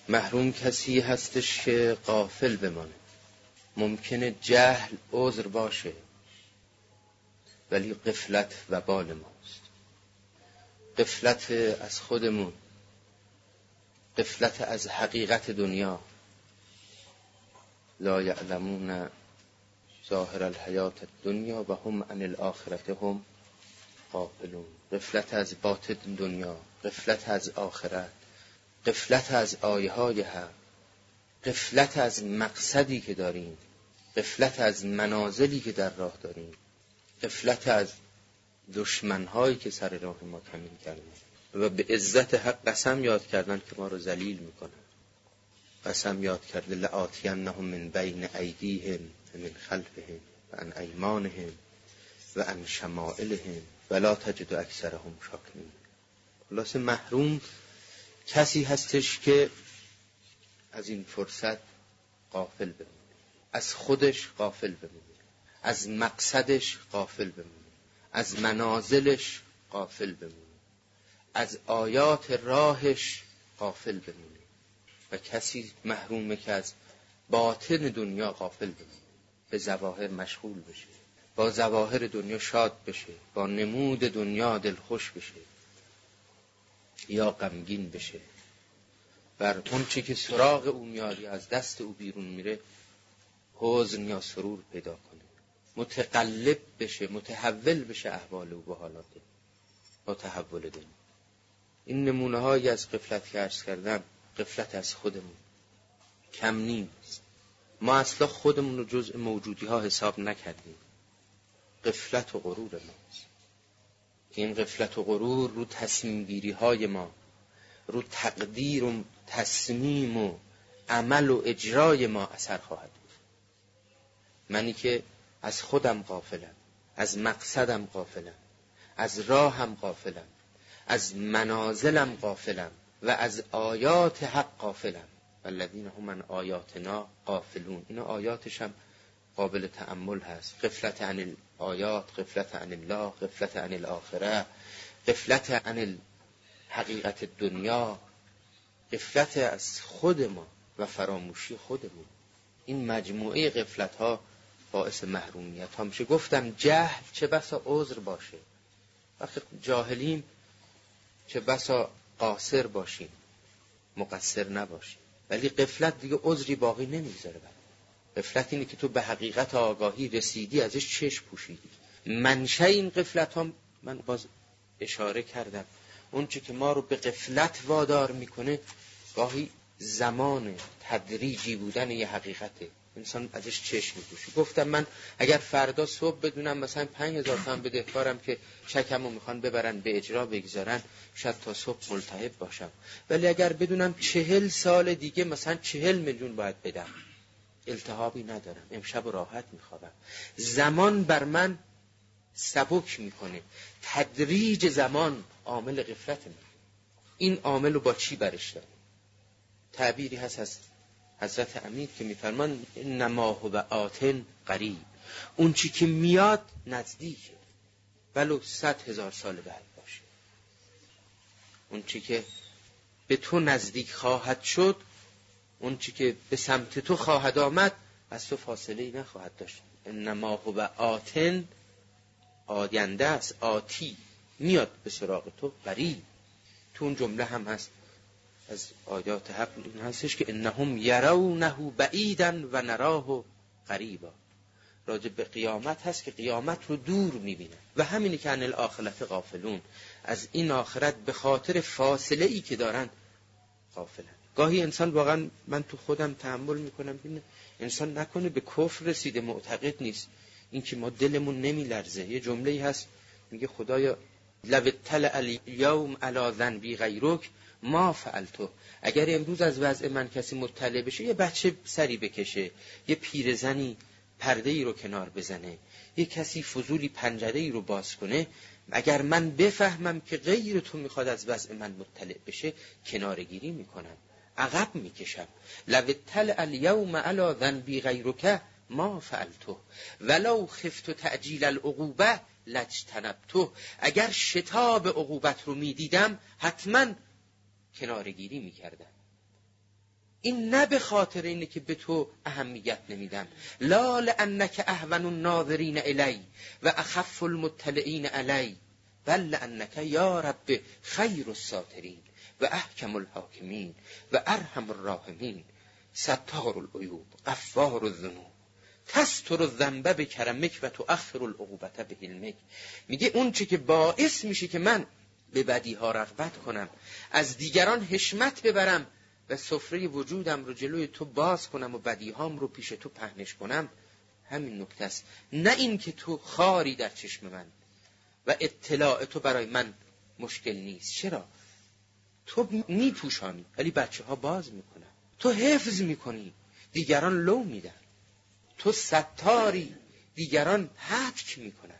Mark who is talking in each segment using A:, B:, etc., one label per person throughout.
A: محروم کسی هستش که غافل بمانه. ممکنه جهل عذر باشه، ولی غفلت وبال ماست. غفلت از خودمون، غفلت از حقیقت دنیا. لا یعلمون ظاهر الحیات الدنیا و هم عن الآخرت هم غافلون. غفلت از باطن دنیا، غفلت از آخرت، غفلت از آیه های حق، غفلت از مقصدی که داریم، غفلت از منازلی که در راه داریم، غفلت از دشمنهایی که سر راه ما کمین کردن و به عزت حق قسم یاد کردن که ما رو ذلیل میکنن. قسم یاد کرده لآتینهم من بین ایدیهم و من خلفهم و عن ایمانهم و عن شمائلهم ولا تجد اکثرهم شاکرین. خلاص محروم کسی هستش که از این فرصت غافل بمونه، از خودش غافل بمونه، از مقصدش غافل بمونه، از منازلش غافل بمونه، از آیات راهش غافل بمونه. و کسی محرومه که از باطن دنیا غافل بمونه، به ظواهر مشغول بشه، با ظواهر دنیا شاد بشه، با نمود دنیا دلخوش بشه یا غمگین بشه. بر اون چی که سراغ او میاد یا از دست او بیرون میره حزن یا سرور پیدا کنه، متقلب بشه، متحول بشه احوال او به حالات با تحول دنیا. این نمونه هایی از غفلت که عرض کردم، غفلت از خودمون کم نیست. ما اصلا خودمون رو جزء موجودی ها حساب نکردیم. غفلت و غرور ماست. این غفلت و غرور رو تصمیم گیری های ما، رو تقدیر و تصمیم و عمل و اجرای ما اثر خواهد بود. منی که از خودم غافلم، از مقصدم غافلم، از راهم غافلم، از منازلم غافلم و از آیات حق غافلم. والذین هم عن آیاتنا غافلون. این آیاتش هم قابل تأمل هست. غفلت عن الآیات، غفلت عن الله، غفلت عن الاخره، غفلت عن حقیقت دنیا، غفلت از خود ما و فراموشی خودمون. این مجموعه غفلت ها باعث محرومیت ها میشه. گفتم جهل چه بسا عذر باشه، وقتی جاهلیم چه بسا قاصر باشیم، مقصر نباشیم. ولی غفلت دیگه عذری باقی نمیذاره. غفلت اینه که تو به حقیقت آگاهی رسیدی، ازش چشم پوشیدی. منشأ این غفلت ها من باز اشاره کردم، اون چه که ما رو به غفلت وادار میکنه گاهی زمان تدریجی بودن یه حقیقته، انسان ازش چشم میپوشه. گفتم من اگر فردا صبح بدونم مثلا 5000 تومان بدهکارم که چکمو میخوان ببرن به اجرا بگذارن، شاید تا صبح ملتهب باشم. ولی اگر بدونم 40 سال دیگه مثلا 40 میلیون باید بدم، التهابی ندارم، امشب راحت میخوابم. زمان بر من سبک میکنه. تدریج زمان عامل غفلت من. این عامل رو با چی برش دارم؟ تعبیری هست از حضرت امیر که میفرمان انما هو آتن قریب. اون چی که میاد نزدیکه، ولو 100,000 سال بعد باشه. اون چی که به تو نزدیک خواهد شد، اون چی که به سمت تو خواهد آمد، از تو فاصله ای نخواهد داشت. انما هو آتن، آینده است، آتی، میاد به سراغ تو، قریب. تو اون جمله هم هست از آیات حق این هستش که انهم یرونه بعیدا و نراه قریبا. راجع به قیامت هست که قیامت رو دور میبینن و همینی که عن الاخرت غافلون، از این آخرت به خاطر فاصله ای که دارن غافلن. گاهی انسان واقعا، من تو خودم تأمل میکنم، ببینه انسان نکنه به کفر رسیده معتقد نیست، این که ما دلمون نمیلرزه. یه جمله‌ای هست میگه خدایا لو اطلع الیوم علی ذنبی غیرک ما فعلته. اگر امروز از وضع من کسی مطلع بشه، یه بچه سری بکشه، یه پیرزنی پرده ای رو کنار بزنه، یه کسی فضولی پنجره ای رو باز کنه، اگر من بفهمم که غیر تو میخواد از وضع من مطلع بشه، کنارگیری میکنم، عقب میکشم. لو اطلع الیوم علی ذنبی غیرک ما فعلته ولو خفت تعجیل العقوبه لجتنبته. اگر شتاب عقوبت رو میدیدم حتما کنارگیری میکردم. این نه به خاطر اینه که به تو اهمیت نمیدم، لا لانک اهون الناظرین الی و اخف المطلعین علی، بل لانک یا رب خیر الساترین و احکم الحاکمین و ارحم الراحمین، ستار العیوب غفار الذنوب تستر الذنب بکرمک و تؤخر العقوبة بحلمک. میگه اون چه که باعث میشه که من به بدیها رغبت کنم، از دیگران حشمت ببرم و سفره وجودم رو جلوی تو باز کنم و بدیهام رو پیش تو پهنش کنم، همین نکته است. نه این که تو خاری در چشم من و اطلاع تو برای من مشکل نیست. چرا؟ تو میپوشانی ولی بچه ها باز میکنن، تو حفظ میکنی دیگران لو میدن، تو ستاری دیگران هتک میکنن.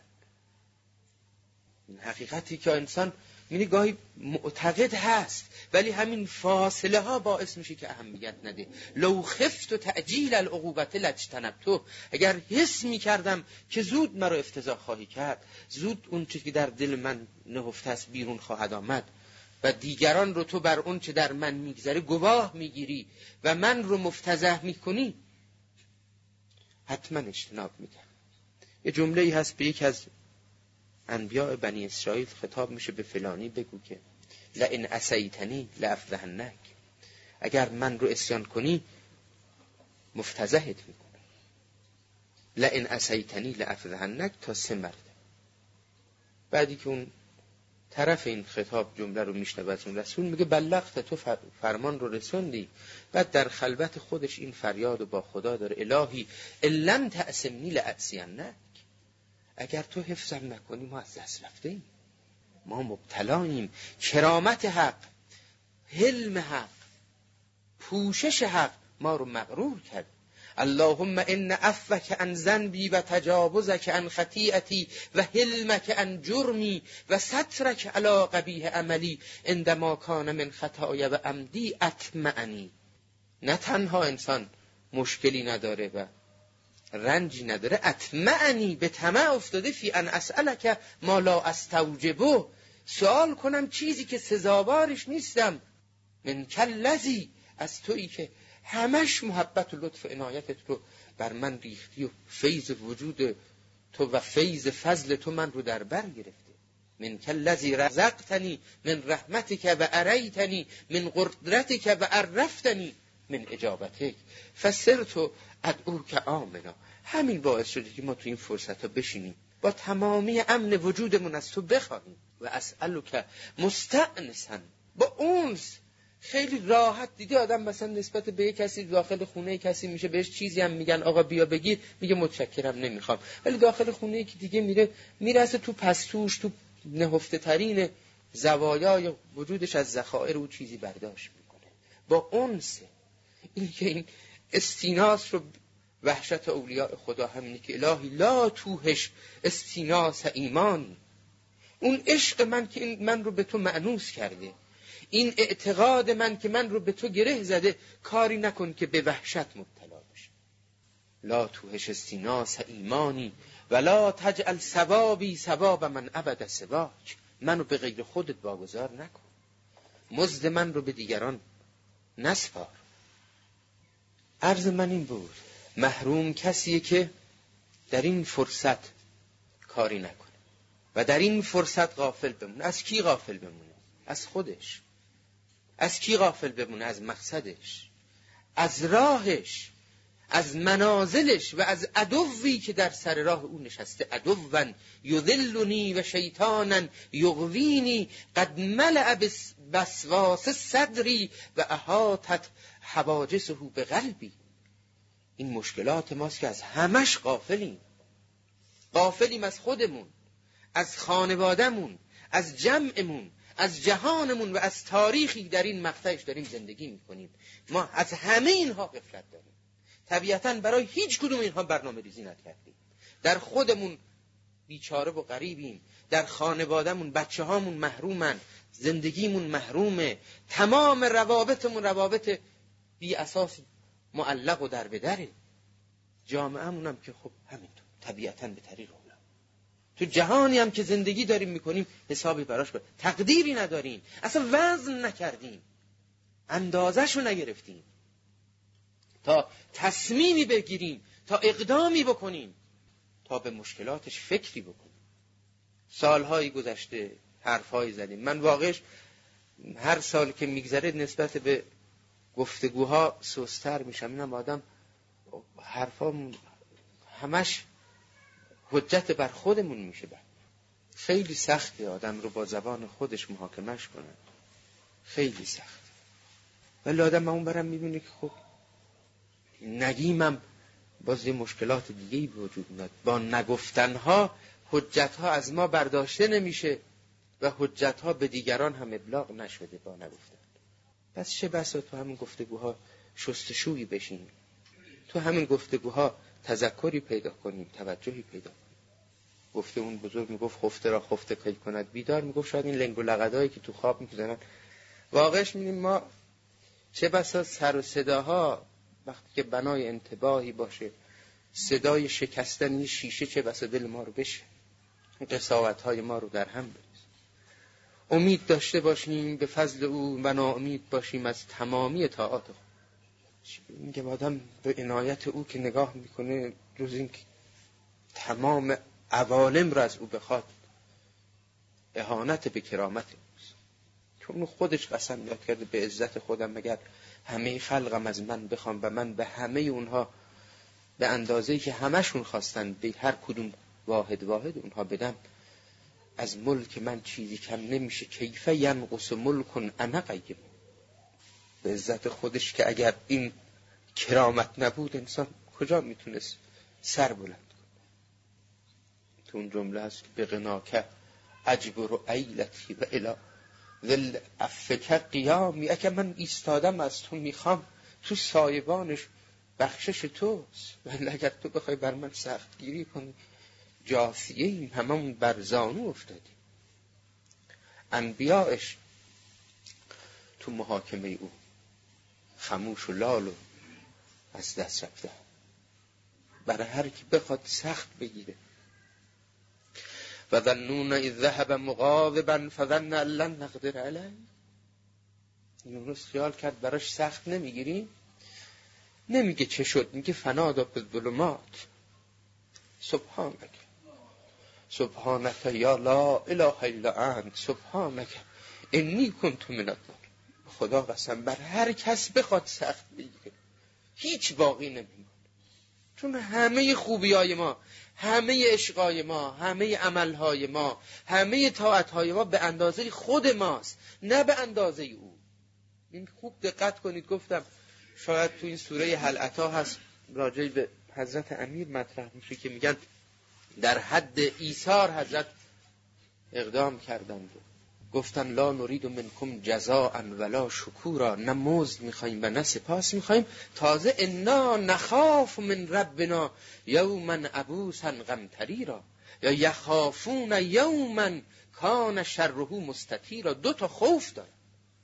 A: این حقیقتی که انسان یعنی گاهی معتقد هست ولی همین فاصله ها باعث میشه که اهمیت نده. لو خفت و تعجیل العقوبت لاجتنبت، اگر حس میکردم که زود مرا افتضاح خواهی کرد، زود اون چیزی که در دل من نهفته است بیرون خواهد آمد و دیگران رو تو بر اون چه در من میگذره گواه میگیری و من رو مفتضح میکنی، حتما اجتناب میکنم. یه جمله‌ای هست به یکی از انبیاء بنی اسرائیل خطاب میشه، به فلانی بگو که لئن عصیتنی لافضحنک، اگر من رو عصیان کنی مفتضحت میکنم. لئن عصیتنی لافضحنک تا 3 مرتبه. بعدی که اون طرف این خطاب جمله رو میشنوه اون رسول میگه بلغت، تو فرمان رو رسوندی. بعد در خلوت خودش این فریاد رو با خدا داره، الهی لم تعصمنی لاعصینک، اگر تو حفظم نکنی ما از دست رفتیم، ما مبتلاییم. کرامت حق، حلم حق، پوشش حق ما رو مغرور کرد. اللهم ان عفوک عن ذنبی و تجاوزک عن خطیئتی و حلمک عن جرمی و سترک علی قبیح عملی عندما کان من خطای و عمدی اطمعنی. نه تنها انسان مشکلی نداره و رنجی نداره، اطمعنی، به طمع افتاده فی ان اسألک ما لا استوجبه، سوال کنم چیزی که سزاوارش نیستم. من کلذی، از تویی که همش محبت و لطف و عنایتت رو بر من ریختی و فیض وجود تو و فیض فضل تو من رو در بر گرفته. من کلذی رزقتنی من رحمتک و اریتنی من قدرتک و عرفتنی من اجابتک فصرت ادعوک آمنا. همین باعث شده که ما تو این فرصت ها بشینیم با تمامی امن وجودمون از تو بخواهیم و اسألک مستأنسا، با اونس. خیلی راحت دیگه آدم مثلا نسبت به یک کسی داخل خونه کسی میشه بهش چیزی هم میگن آقا بیا بگیر، میگه متشکرم نمیخوام، ولی داخل خونه که دیگه میرسه تو پستوش، تو نهفته ترین زوایای وجودش از ذخایر او چیزی برداشت میکنه با اونس. این که این استیناس رو وحشت اولیاء خدا همینه که الهی لا توهش استیناس ایمانی، اون عشق من که این من رو به تو مأنوس کرده، این اعتقاد من که من رو به تو گره زده، کاری نکن که به وحشت مبتلا بشه. لا توهش استیناس ایمانی ولا تجعل ثوابی ثواب من عبد سواک، منو به غیر خودت واگذار نکن، مزد من رو به دیگران نسپار. عرض من این بود، محروم کسیه که در این فرصت کاری نکنه و در این فرصت غافل بمونه. از کی غافل بمونه؟ از خودش. از کی غافل بمونه؟ از مقصدش، از راهش، از منازلش و از عدوی که در سر راه او نشسته. عدوا یذلنی و شیطانا یغوینی قد ملأ بسواس صدری و احاطت حواجسه به قلبی. این مشکلات ماست که از همش غافلیم. غافلیم از خودمون، از خانوادهمون، از جمعمون، از جهانمون و از تاریخی در این مقطعش داریم زندگی میکنیم. ما از همه اینها غفلت داریم. طبیعتاً برای هیچ کدوم اینها برنامه ریزی نکردیم. در خودمون بیچاره و غریبیم، در خانوادهمون بچه هامون محرومن، زندگیمون محرومه، تمام روابطمون روابط بی اساس معلق و در بدره. جامعهمون هم که خب همینطور طبیعتاً به طریق اونا. تو جهانی هم که زندگی داریم میکنیم حسابی براش تقدیری نداریم، اصلا وزن نکردیم، اندازه‌شو نگرفتیم. تا تصمیمی بگیریم، تا اقدامی بکنیم، تا به مشکلاتش فکری بکنیم. سالهایی گذشته حرفهایی زدیم. من واقعش هر سال که میگذره نسبت به گفتگوها سست‌تر میشم. اینم آدم حرفا همش حجت بر خودمون میشه. خیلی سخته آدم رو با زبان خودش محاکمش کنه، خیلی سخت. ولی آدم اون برم میبینه که خب نگیمم باز یه مشکلات دیگه‌ای وجود میاد. با نگفتنها حجتها از ما برداشته نمیشه و حجتها به دیگران هم ابلاغ نشده با نگفتن. پس چه بسا تو همین گفتگوها شستشویی بشیم، تو همین گفتگوها تذکری پیدا کنیم، توجهی پیدا کنیم. گفته اون بزرگ میگفت خفته را خفته کی کند بیدار، میگفت شاید این لنگ و لغدایی که تو خواب میکنن واقعش میبینیم ما چه بسا سر و صداها وقتی که بنای انتباهی باشه، صدای شکستن یه شیشه چه بسا دل ما رو بشه، قساوت‌های ما رو در هم بریزه. امید داشته باشیم به فضل او و ناامید باشیم از تمامی طاعات خود. میگه آدم به عنایت او که نگاه میکنه روز این که تمام عوالم رو از او بخواد، اهانت به کرامت اوست. چون خودش قسم یاد کرده به عزت خودم مگر همه خلقم از من بخوام و من به همه اونها به اندازه‌ای که همشون خواستن به هر کدوم واحد اونها بدم، از ملک من چیزی کم نمیشه. کیف ینقص ملک انا قیم. به عزت خودش که اگر این کرامت نبود انسان کجا میتونست سر بلند کنه. تو اون جمله هست به غناک اجبر ایلتی و الی ذل عفک قیامی. اگه من ایستادم از تو میخوام تو سایبانش بخشش توست، ولی اگر تو بخوای بر من سخت گیری کنی جاثیه ایم، هممون بر زانو افتادیم. انبیاءش تو محاکمه او خموش و لال و از دست رفته، برای هر کی بخواد سخت بگیره. و ظنون اذ ذهب مغاضبا فظن ان لن نقدر علیه. یونس خیال کرد براش سخت نمیگیریم، نمیگه چه شد، میگه فنادا فی الظلمات سبحانک سبحانک یا لا اله الا انت سبحانک انی کنت من الظالمین. خدا قسم بر هر کس بخواد سخت بگیره هیچ باقی نمیمونه. چون همه خوبیای ما، همه عشقای ما، همه عملهای ما، همه طاعتهای ما به اندازه خود ماست، نه به اندازه او. این خوب دقت کنید. گفتم شاید تو این سوره هل اتی هست راجع به حضرت امیر مطرح میشه که میگن در حد ایثار حضرت اقدام کردند، گفتن لا نرید منکم جزاء ولا شکورا، نه مزد میخوایم و نه سپاس میخوایم، تازه انا نخاف من ربنا یوما عبوسا قمطریرا یا یخافون یوما کان شره مستطیرا. 2 خوف داره.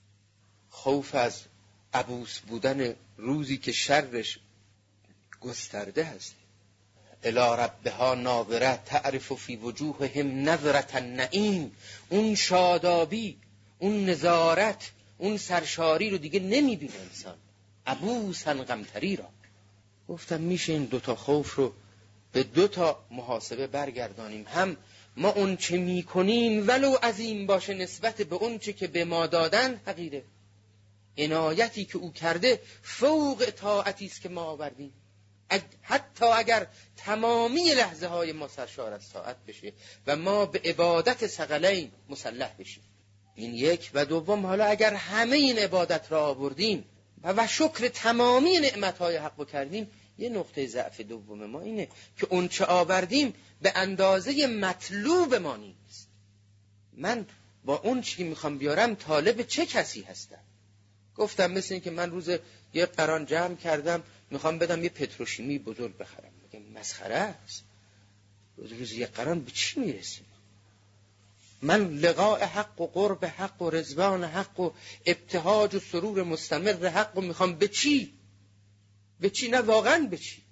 A: خوف از عبوس بودن روزی که شرش گسترده هست. الی ربها ناظره تعرف فی وجوههم نظرة النعیم. اون شادابی، اون نظارت، اون سرشاری رو دیگه نمیبینه انسان. عبوسا قمطریرا. گفتم میشه این 2 خوف رو به 2 محاسبه برگردانیم. هم ما اون چه میکنیم ولو عظیم باشه نسبت به اون چه که به ما دادن حقیره. عنایتی که او کرده فوق طاعتی است که ما آوردیم. حتی اگر تمامی لحظه های ما سرشار از طاعت بشه و ما به عبادت ثقلین مسلح بشیم، این 1. و 2 حالا اگر همه این عبادت را آوردیم و شکر تمامی نعمتهای حق کردیم، یه نقطه ضعف دوم ما اینه که اون چه آوردیم به اندازه مطلوب ما نیست. من با اون چی میخوام بیارم طالب چه کسی هستم؟ گفتم مثل این که من روز یه قران جمع کردم میخوام بدم یه پتروشیمی بزرگ بخرم. میگم مسخره است. روز یه قران به چی میرسیم؟ من لقاء حق و قرب حق و رضوان حق و ابتهاج و سرور مستمر حق و میخوام به چی؟ به چی؟ نه واقعا به چی؟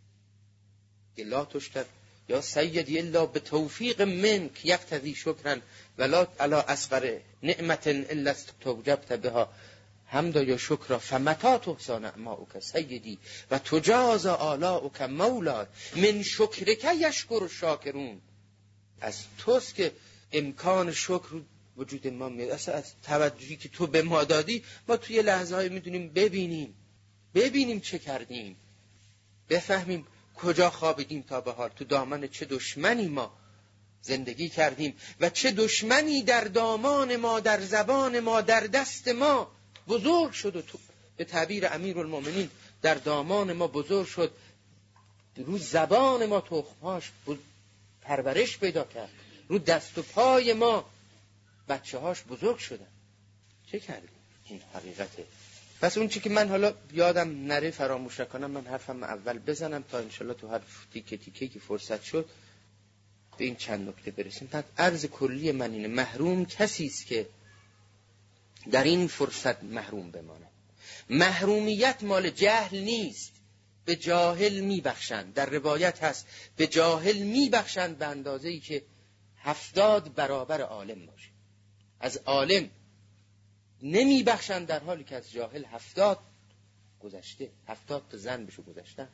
A: لا تشکر یا سیدی الا به توفیق منک یقتضی شکرن ولا علی اصغر نعمت الا توجبت بها حمد یا شکر فمتا تحصی نعماؤک سیدی و تجازى آلاؤک مولا من شکرک یشکر الشاکرون. از توست که امکان شکر وجود ما میاد. اصلا از توجهی که تو به ما دادی ما توی لحظه های میدونیم ببینیم چه کردیم، بفهمیم کجا خوابیدیم تا به حال، تو دامن چه دشمنی ما زندگی کردیم و چه دشمنی در دامان ما، در زبان ما، در دست ما بزرگ شد و تو به تعبیر امیرالمومنین در دامان ما بزرگ شد، رو زبان ما تخمهاش پرورش پیدا کرد، رو دست و پای ما بچه هاش بزرگ شدن. چه کردیم؟ این حقیقته. پس اون چی که من حالا یادم نره فراموش نکنم، من حرفم اول بزنم تا انشالله تو هر تیکه تیکه که فرصت شد به این چند نکته برسیم. پس عرض کلی من اینه، محروم کسی است که در این فرصت محروم بمانه. محرومیت مال جهل نیست، به جاهل میبخشند. در روایت هست به جاهل میبخشند به اندازه‌ای که 70 برابر عالم باشه. از عالم نمیبخشند در حالی که از جاهل 70 گذشته، 70 تا زن بشه گذشتن.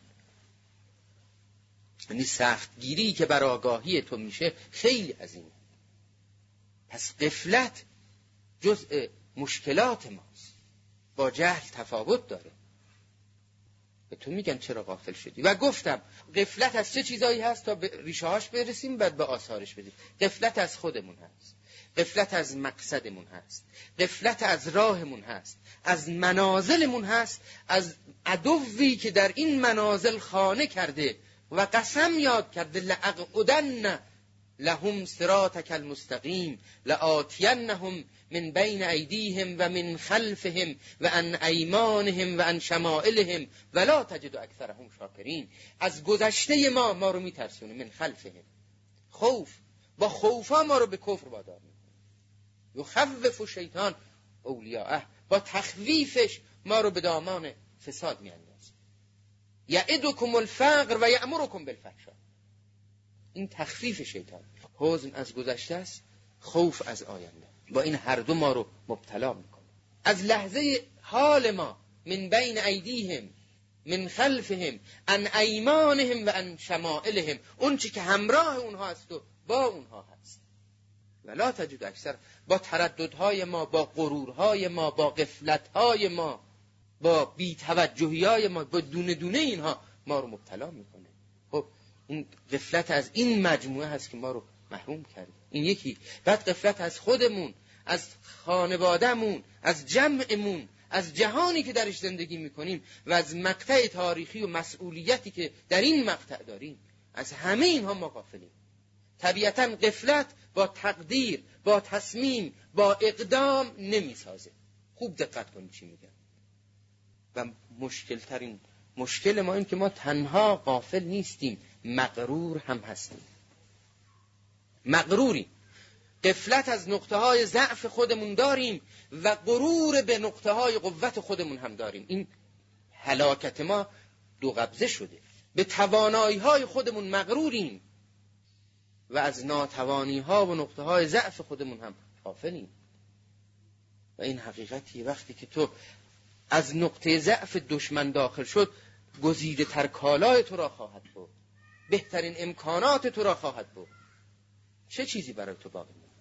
A: یعنی سختگیری که بر آگاهی تو میشه خیلی عظیمه. پس غفلت جزء مشکلات ماست، با جهل تفاوت داره. به تو میگن چرا غافل شدی؟ و گفتم غفلت از چه چیزایی هست تا به ریشه هاش برسیم بعد به آثارش برسیم. غفلت از خودمون هست، غفلت از مقصدمون هست، غفلت از راهمون هست، از منازلمون هست، از عدوی که در این منازل خانه کرده و قسم یاد کرده لأقعدن لهم صراطک المستقیم لآتینهم من بین ایدیهم و من خلفهم و عن ایمانهم و عن شمائلهم ولا تجد اکثرهم شاکرین. از گذشته ما رو میترسونه. من خلفهم، خوف، با خوفا ما رو به کفر وادار میکنه. یخوف شیطان اولیاءه، با تخویفش ما رو به دامان فساد میاندازه. یعدکم الفقر و یأمرکم بالفحشاء. این تخفیف شیطان. حزن از گذشته است، خوف از آینده. با این هر دو ما رو مبتلا میکنه. از لحظه حال ما من بین ایدیهم من خلفهم عن ایمانهم و عن شمائلهم، اون چی که همراه اونها است و با اونها هست. ولا تجد اکثر، با ترددهای ما، با غرورهای ما، با غفلتهای ما، با بی‌توجهی‌های ما، با دونه دونه اینها ما رو مبتلا میکنه. خب این غفلت از این مجموعه هست که ما رو محروم کرده. این یکی. بعد غفلت از خودمون، از خانوادهمون، از جمعمون، از جهانی که درش زندگی میکنیم و از مقطع تاریخی و مسئولیتی که در این مقطع داریم. از همه اینها ما غافلیم. طبیعتاً غفلت با تقدیر، با تصمیم، با اقدام نمیسازه. خوب دقت کنید چی میگم. و مشکلترین مشکل ما این که ما تنها غافل نیستیم، مغرور هم هستیم. مغروری، غفلت از نقطه های ضعف خودمون داریم و غرور به نقطه های قوت خودمون هم داریم. این هلاکت ما دو قبضه شده. به توانایی های خودمون مغروریم و از ناتوانی ها و نقطه های ضعف خودمون هم غافلیم. و این حقیقتی وقتی که تو از نقطه ضعف دشمن داخل شد، گزیده تر کالای تو را خواهد بود، بهترین امکانات تو را خواهد بود. چه چیزی برای تو باقی مونده؟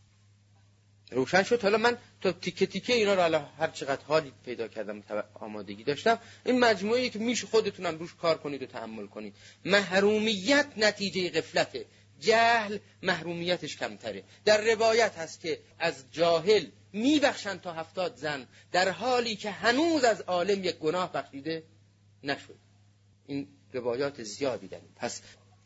A: روشن شد. حالا من تا تیکه تیکه اینا رو حالا هر چقدر حالی پیدا کردم آمادگی داشتم، این مجموعه‌ای که میشه خودتونم روش کار کنید و تأمل کنید. محرومیت نتیجه غفلته، جهل محرومیتش کمتره. در روایت هست که از جاهل میبخشن تا 70 زن، در حالی که هنوز از عالم یک گناه بخشیده نشد. این روایات زیادی داریم. پس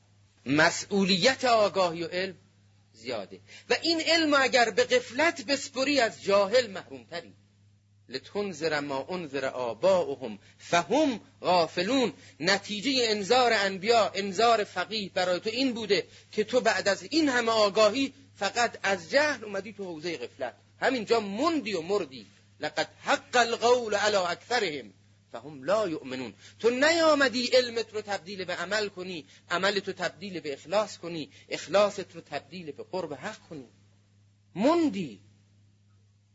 A: مسئولیت آگاهی و علم زیاده و این علم اگر به غفلت بسپری از جاهل محرومتری. لتنذر ما انذر آباؤهم فهم غافلون. نتیجه انذار انبیا، انذار فقیه برای تو این بوده که تو بعد از این همه آگاهی فقط از جهل اومدی تو حوزه غفلت، همینجا موندی و مردی. لقد حق القول علی اکثرهم فهم لا یؤمنون. تو نیامدی علمت رو تبدیل به عمل کنی، عملت رو تبدیل به اخلاص کنی، اخلاصت رو تبدیل به قرب حق کنی، موندی.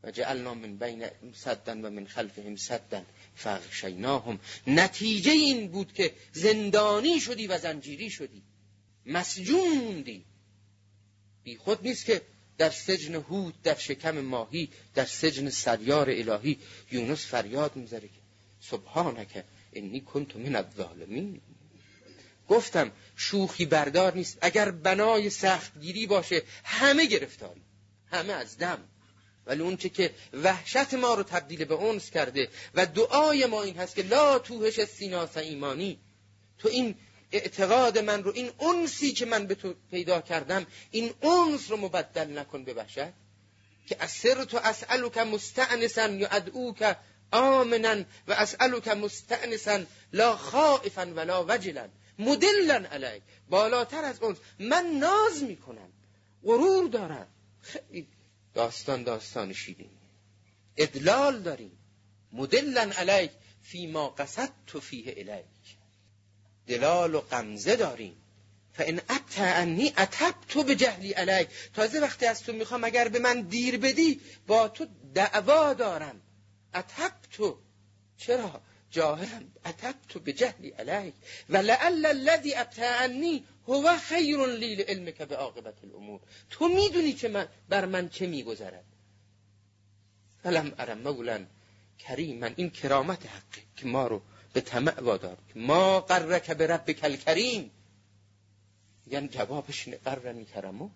A: و جعلنا من بین سدا و من خلفهم سدا فاغشیناهم. نتیجه این بود که زندانی شدی و زنجیری شدی، مسجون موندی. بی خود نیست که در سجن هود، در شکم ماهی، در سجن سریار الهی یونس فریاد میذاره که سبحانک انی کنت من الظالمین. گفتم شوخی بردار نیست. اگر بنای سختگیری باشه همه گرفتاری، همه از دم، ولی اون چه که وحشت ما رو تبدیل به انس کرده و دعای ما این هست که لا توهش سیناس ایمانی، تو این اعتقاد من رو، این انسی که من به تو پیدا کردم، این انس رو مبدل نکن به وحشت. که اسرت اسألک مستأنسا یدعوک آمنا و اسألک مستأنسا لا خائفا ولا وجلا مدلا علیک. بالاتر از اون من ناز میکنم، غرور دارم. خیلی داستان شیرین، ادلال داریم. مدلا علیک فیما قصدت فیه الیک، دلال و غمزه داریم. فان ابت عنی اتبت بجهلی علیک. تازه وقتی از تو میخوام اگر به من دیر بدی با تو دعوا دارم. اتبت، چرا؟ جاهلم. اتبت بجهلی علیک و لعل الذی ابت عنی هو خیر لی لعلمک بعاقبت الامور. تو میدونی که بر من چه میگذرد. فلم ار مولا کریما. این کرامت حقه که ما رو به طمع وادار. ما غرک بربک الکریم، یعنی جوابش قرنی کرمو.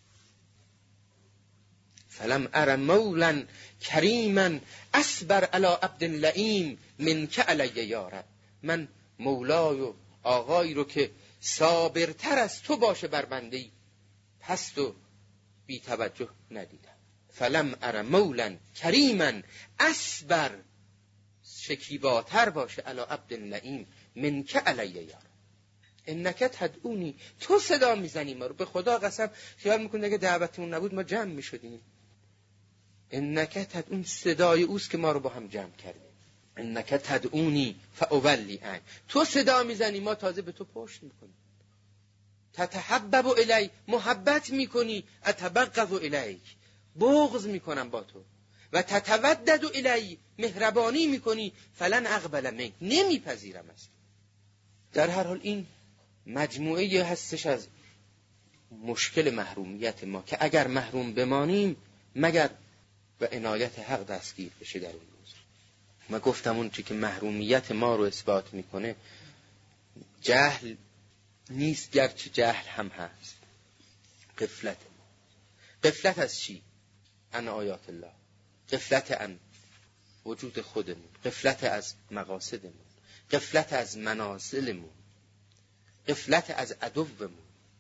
A: فلم ار مولا کریما اصبر علی عبد لئیم منک علی یا رب. من مولای و آقایی رو که صابرتر از تو باشه بر بنده‌ای پست و بی توجه ندیدم. فلم ار مولا کریما اصبر، شکیباتر باشه علی عبد لئیم منک علی یا رب. انک تدعونی، تو صدا میزنی ما رو. به خدا قسم خیال میکنه اگه دعوتمون نبود ما جمع میشدیم. انک تدعون، صدای اوست که ما رو با هم جمع کرده. انک تدعونی فاولی عنک، تو صدا میزنی ما تازه به تو پشت میکنیم. تتحبب الی، محبت میکنی. اتبغض الیک، بغض میکنم با تو. و تتودد الی، مهربانی میکنی. فلن اقبل منک، نمیپذیرم است. در هر حال این مجموعه هستش از مشکل محرومیت ما که اگر محروم بمانیم مگر به عنایت حق دستگیر بشه در اون روز. من گفتم اون چی که محرومیت ما رو اثبات میکنه جهل نیست، گرچه جهل هم هست. غفلت. غفلت از چی؟ عن آیات الله، غفلت عن وجود خودمون، غفلت از مقاصدمون، غفلت از منازلمون، غفلت از عدومون،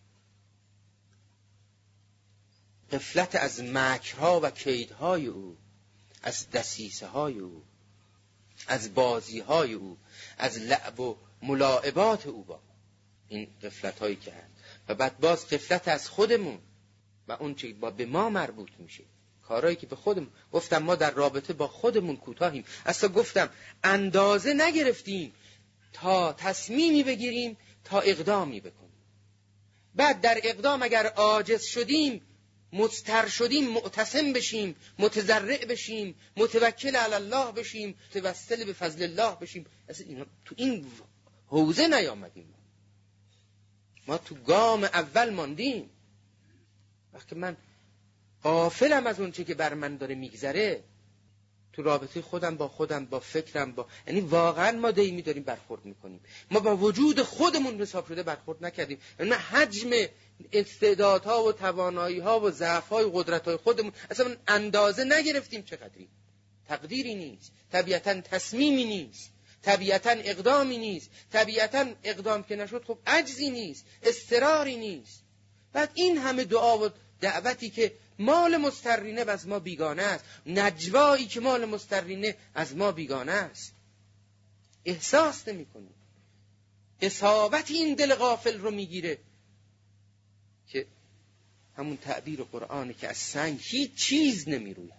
A: غفلت از مکرها و کیدهای او، از دسیسه های او، از بازی های او، از لعب و ملاعبات او با این غفلت هایی که هست. و بعد باز غفلت از خودمون و اون چی با به ما مربوط میشه، کارهایی که به خودمون. گفتم ما در رابطه با خودمون کوتاهیم. اصلا گفتم اندازه نگرفتیم تا تصمیمی بگیریم، تا اقدامی بکنیم. بعد در اقدام اگر عاجز شدیم، مضطر شدیم، معتصم بشیم، متضرع بشیم، متوکل علی الله بشیم، متوسل به فضل الله بشیم. اصلا تو این حوزه نیامدیم. ما تو گام اول ماندیم. وقتی من غافلم از اون چی که بر من داره میگذره تو رابطه خودم با فکرم، یعنی واقعا ما دیمی داریم برخورد میکنیم. ما با وجود خودمون حساب شده برخورد نکردیم. یعنی حجم استعدادها و توانایی‌ها و ضعف‌های و قدرت‌های خودمون اصلا اندازه نگرفتیم چقدری. تقدیری نیست، طبیعتاً تصمیمی نیست، طبیعتاً اقدامی نیست، طبیعتاً اقدام که نشد خب عجزی نیست، اضطراری نیست. بعد این همه دعا و دعوتی که مال مضطرینه از ما بیگانه است، نجوایی که مال مضطرینه از ما بیگانه است، احساس نمی کنیم. اصابت این دل غافل رو میگیره که همون تعبیر قرآنی که از سنگ هیچ چیز نمی روید.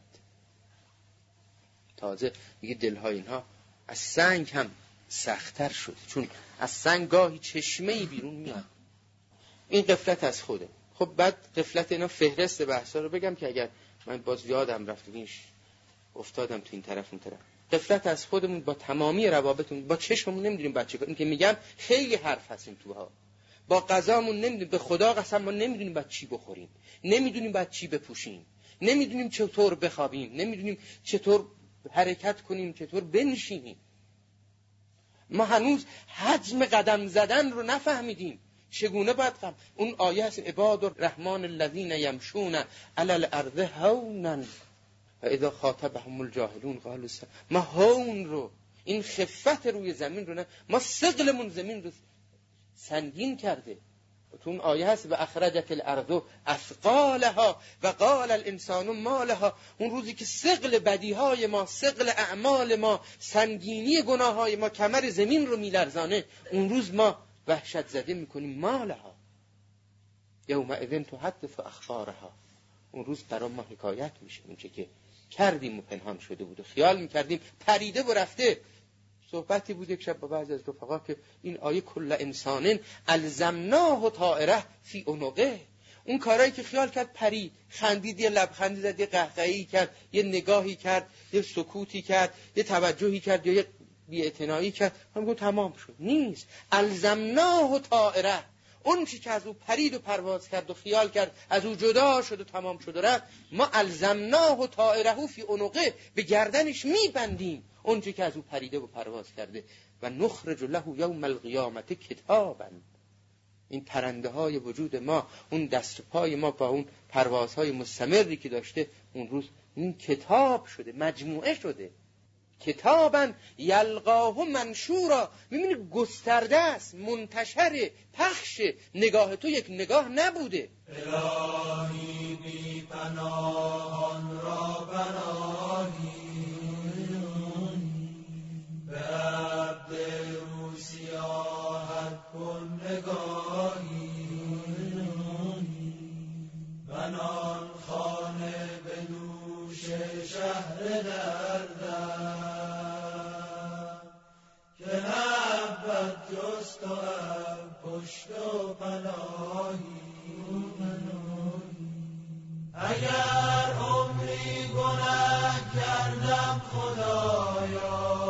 A: تازه میگه دلهای اینها از سنگ هم سخت‌تر شد، چون از سنگ گاهی چشمه‌ای بیرون میاد. این غفلت از خوده. خب بعد غفلت اینا فهرست بحثا رو بگم که اگر من باز یادم رفت اینش افتادم تو این طرف اون طرف. غفلت از خودمون، با تمامی روابطمون، با چشممون نمیدونیم بعد چه کنیم. این که میگم خیلی حرف هستیم توها. با غذامون نمیدونیم، به خدا قسم ما نمیدونیم بعد چی بخوریم، نمیدونیم بعد چی بپوشیم، نمیدونیم چطور بخوابیم، نمیدونیم چطور حرکت کنیم، چطور بنشینیم. ما هنوز حجم قدم زدن رو نفهمیدیم. چگونه باید اون آیه هست عباد الرحمن الذین یمشون علی الارض هونا و اذا خاطبهم الجاهلون قالوا سلاما. ما هون رو، این خفت روی زمین رو نه، ما ثقلمون زمین رو سنگین کرده. تو اون آیه هست و اخرجت الارض اثقالها و قال الانسان ما لها. اون روزی که ثقل بدیهای ما، ثقل اعمال ما، سنگینی گناههای ما کمر زمین رو میلرزانه، اون روز ما وحشت زده میکنیم. ما لها یومئذ تحدث اخبارها. اون روز برای ما حکایت میشه اون چه که کردیم و پنهان شده بود و خیال میکردیم پریده و رفته. صحبتی بود یک شب با بعضی از رفقا که این آیه کل انسانن الزمناه طائره فی عنقه، اون کارهایی که خیال کرد پرید، خندید، یه لبخندی زد، یه قهقهی کرد، یه نگاهی کرد، یه سکوتی کرد، یه توجهی کرد یا یه بی‌اعتنایی کرد، همون تمام شد. نیست. الزمناه طائره، اون چی که از او پرید و پرواز کرد و خیال کرد از او جدا شد و تمام شد و رفت، ما الزمناه طائره فی عنقه، به گردنش میبندیم اون چی که از او پریده و پرواز کرده. و نخرج له یوم القیامت کتابا. این پرنده های وجود ما، اون دست و پای ما با اون پروازهای مستمری که داشته، اون روز این کتاب شده، مجموعه شده. کتابا یلقاه منشورا. میبینی گسترده است، منتشر، پخش. نگاه تو یک نگاه نبوده.
B: الهی بی پناهان را پناهی، به عبد روسیاحت کن نگاهی، بنان خانه به دوش شهر دردم، که نبود جز تو پشت و پناهی. اگر عمری گناه کردم خدایا،